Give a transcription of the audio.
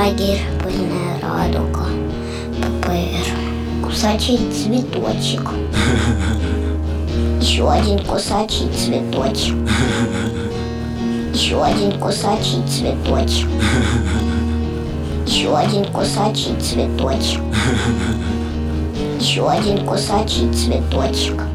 лагерь, пыльная радуга, ППР, кусачий цветочек, еще один кусачий цветочек, еще один кусачий цветочек, еще один кусачий цветочек, еще один кусачий цветочек.